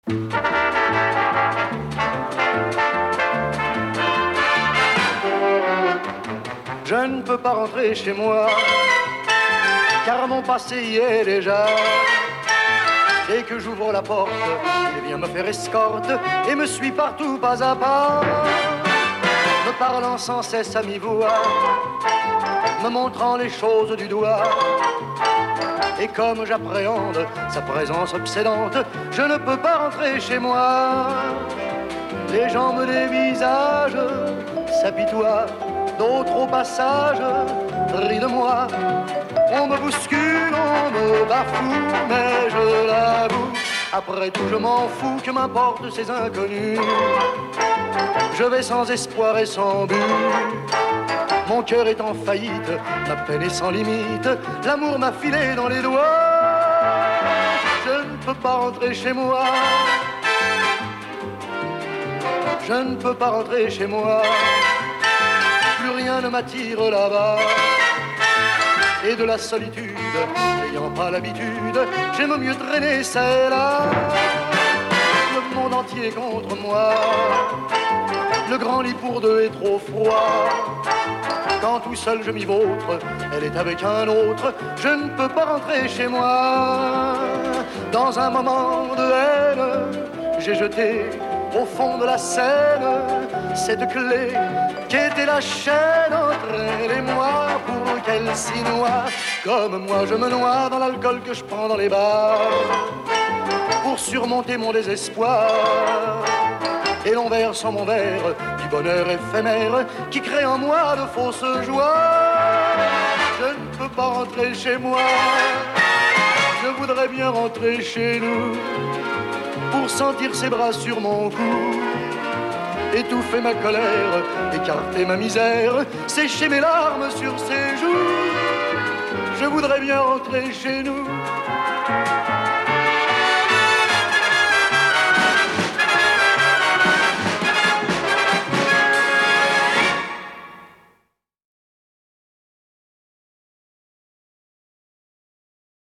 Je ne peux pas rentrer chez moi, car mon passé y est déjà. Dès que j'ouvre la porte, il vient me faire escorte et me suit partout pas à pas, me parlant sans cesse à mi-voix, me montrant les choses du doigt. Et comme j'appréhende sa présence obsédante, je ne peux pas rentrer chez moi. Les gens me dévisagent, s'apitoient, d'autres au passage rient de moi. On me bouscule, on me bafoue, mais je l'avoue, après tout je m'en fous, que m'importent ces inconnus. Je vais sans espoir et sans but, mon cœur est en faillite, ma peine est sans limite, l'amour m'a filé dans les doigts. Je ne peux pas rentrer chez moi, je ne peux pas rentrer chez moi, plus rien ne m'attire là-bas. Et de la solitude, n'ayant pas l'habitude, j'aime mieux traîner celle-là. Le monde entier contre moi, le grand lit pour deux est trop froid. Quand tout seul je m'y vautre, elle est avec un autre, je ne peux pas rentrer chez moi. Dans un moment de haine, j'ai jeté au fond de la Seine cette clé qui était la chaîne entre elle et moi, pour qu'elle s'y noie comme moi je me noie dans l'alcool que je prends dans les bars, pour surmonter mon désespoir. Et l'on verse en mon verre du bonheur éphémère qui crée en moi de fausses joies. Je ne peux pas rentrer chez moi, je voudrais bien rentrer chez nous, pour sentir ses bras sur mon cou, étouffer ma colère, écarter ma misère, sécher mes larmes sur ses joues. Je voudrais bien rentrer chez nous,